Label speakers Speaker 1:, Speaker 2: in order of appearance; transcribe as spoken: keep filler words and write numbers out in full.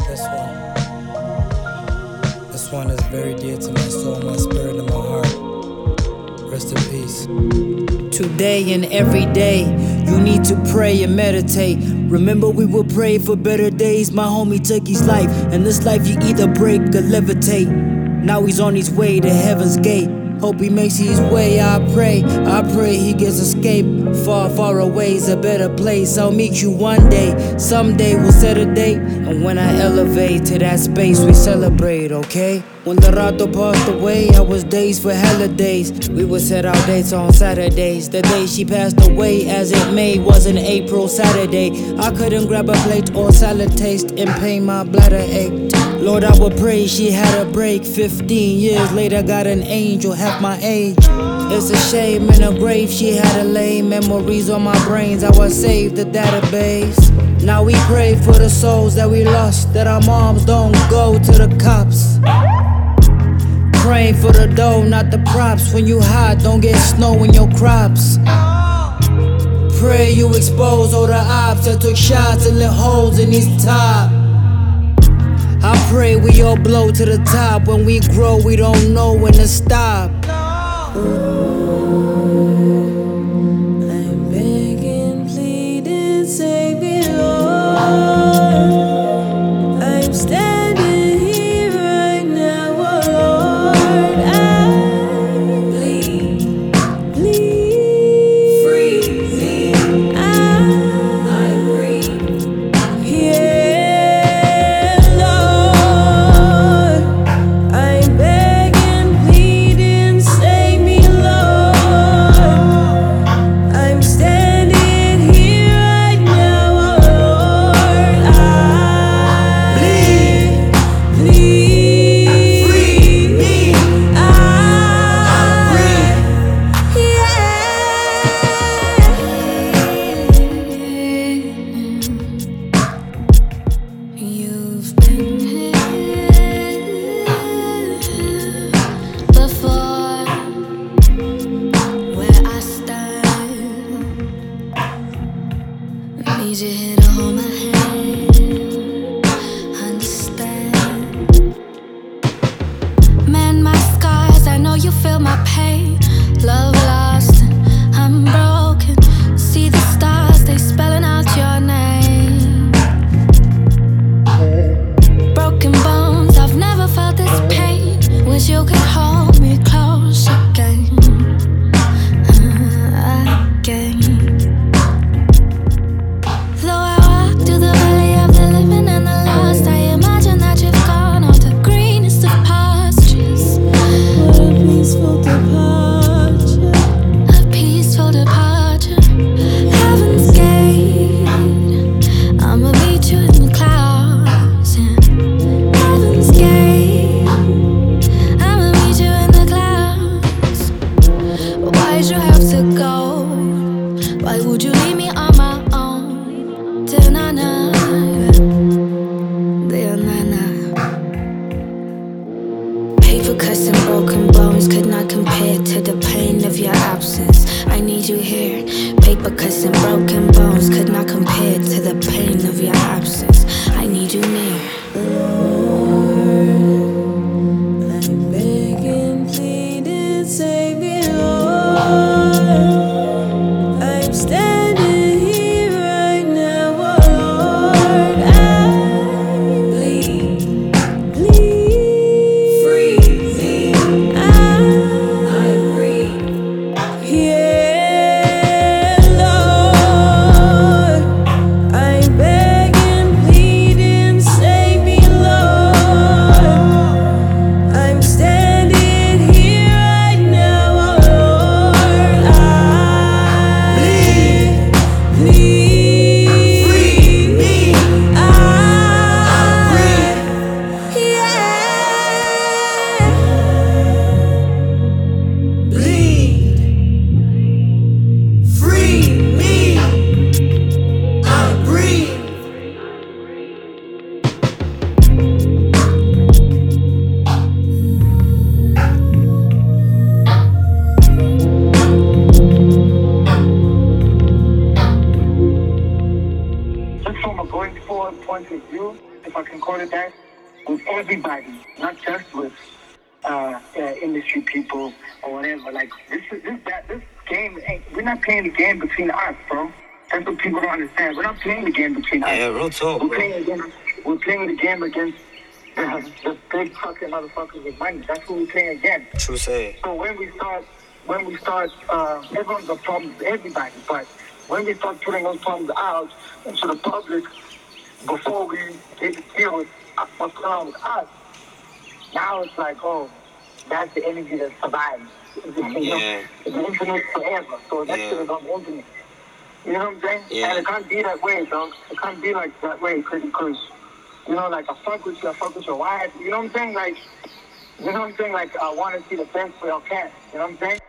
Speaker 1: This one, this one is very dear to my soul, my spirit, and my heart. Rest in peace. Today and every day, you need to pray and meditate. Remember, we will pray for better days. My homie took his life. In this life, you either break or levitate. Now he's on his way to heaven's gate. Hope he makes his way, I pray. I pray he gets escape. Far, far away's a better place. I'll meet you one day. Someday we'll set a date. And when I elevate to that space, we celebrate, okay? When the Rato passed away, I was days for holidays. We would set our dates on Saturdays. The day she passed away, as it may, was an April Saturday. I couldn't grab a plate or salad taste in pain, my bladder ached. Lord, I would pray she had a break. Fifteen years later, got an angel half my age. It's a shame in her grave she had a lay. Memories on my brains, I was saved the database. Now we pray for the souls that we lost, that our moms don't go to the cops. Praying for the dough, not the props. When you hot, don't get snow in your crops. Pray you expose all the ops that took shots and lit holes in his top. I pray we all blow to the top. When we grow, we don't know when to stop.
Speaker 2: I'm begging, pleading, save me, Lord. I'm standing here right now, oh Lord. I plead, plead, free me. I, I breathe, yeah, Lord. I'm begging, pleading, save me, Lord. I'm standing here right now, oh Lord. I plead, plead, free me. I breathe, yeah. You've been here before, where I stand. Need you here to hold my hand, understand. Man, my scars, I know you feel my pain. Love lost, and I'm broken. See the stars, they spelling out your name. Broken bones, I've never felt this pain. Wish you could hold me close again, uh, again. Though I walk through the valley of the living and the lost, I imagine that you've gone off the greenest of pastures. What a peaceful departure, a peaceful departure. Heaven's gate, I'ma meet you in the clouds. Yeah. Heaven's gate, I'ma meet you in the clouds. Why'd you have to go? Why would you leave me on my own? Till na na, till na na. Paper cuts and broken bones could not compare to the pain of your absence. I need you here. Paper cuts and broken bones could not compare to the pain of your absence. I need you near. I'm begging, pleading, save me, Lord. I'm standing here right now, oh Lord. I plead, plead, free me. I, I breathe, yeah, Lord. I'm begging, pleading, save me, Lord.
Speaker 3: if I can call it that, with everybody, not just with uh, uh, industry people or whatever. Like this is this that this game. Ain't, we're not playing the game between us, bro. That's what people don't understand. We're not playing the game between us.
Speaker 4: Yeah, real talk,
Speaker 3: We're
Speaker 4: bro.
Speaker 3: playing against. We're playing the game against the, the big fucking motherfuckers with money. That's who we're playing against.
Speaker 4: True say.
Speaker 3: So when we start, when we start, uh, everyone's got problems with everybody. But when we start putting those problems out into the public before we get to deal with what's going on with us, now it's like, oh, that's the energy that survives. It's, you know,
Speaker 4: Yeah.
Speaker 3: it's the internet forever. So that
Speaker 4: Yeah.
Speaker 3: shit is on the internet. You know what I'm saying?
Speaker 4: Yeah.
Speaker 3: And it can't be that way, dog. It can't be like that way, because, you know, like I fuck with you, I fuck with your wife. You know what I'm saying? Like, you know what I'm saying? Like I want to see the best for your cat. You know what I'm saying?